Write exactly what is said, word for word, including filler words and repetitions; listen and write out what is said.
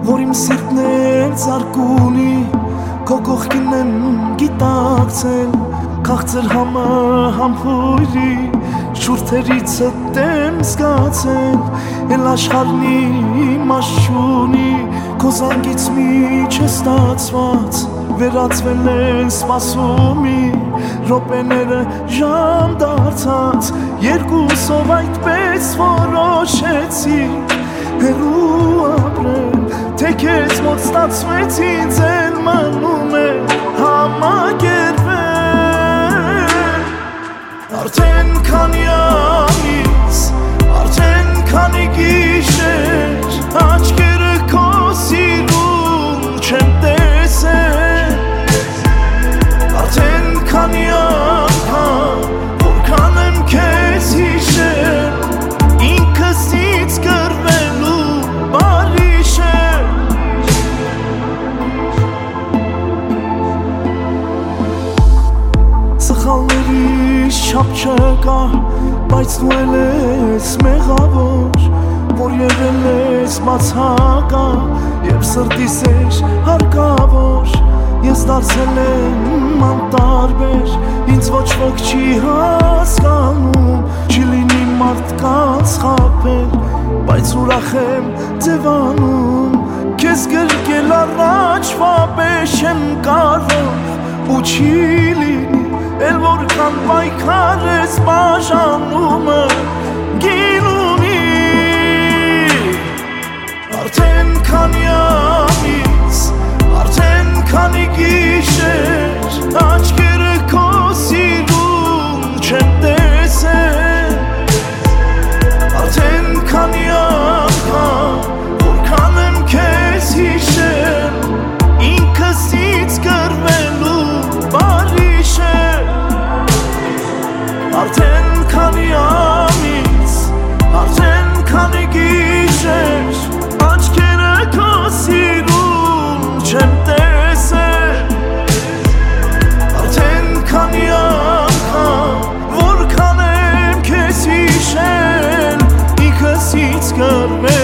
որ իմ սիրտն էլ զարկունի քո կողքին եմ գիտակցել քաղցր համը համբույրի շուրթերիցը դեմ զգացել էլ աշխարհն իմ աշունի քո զանգից մի չստացված վերածվել են սպասումի րոպեները ժամ դարձած երկուսով այդպես որոշեցի հեռու ապրել թե քեզ մոտ ստացվեց ինձ էլ մնում է համակերպվել արդեն քանի ամիս արդեն քանի գիշեր աչքերը քո սիրուն չեմ տեսել արդեն քանի անգամ որքան եմ քեզ հիշել ինքս ինձ կռվելու բարիշ է սխալների շապ չկա բայց դու էլ ես մեղավոր որ եղել ես բացակա և սրտիս էր հարկավոր ես դարձել եմ անտարբեր ինձ ոչ ոք չի հասկանում չի լինի մարդկանց խաբել բայց ուրախ եմ ձևանում քեզ գրկել առաջվա պես չեմ կարող ու չի լինի էլ որքան պայքար ես բաժանումը գին ունի արդեն քանի ամիս արդեն քանի գիշեր աչքերը քո սիրուն չեմ տեսել արդեն քանի անգամ որքան եմ քեզ հիշել ինքս ինձ կռվելու բարիշ է արդեն քանի ամիս արդեն քանի գիշեր աչքերը քո սիրուն չեմ տեսել արդեն քանի անգամ որքան եմ քեզ հիշել ինքս ինձ կռվել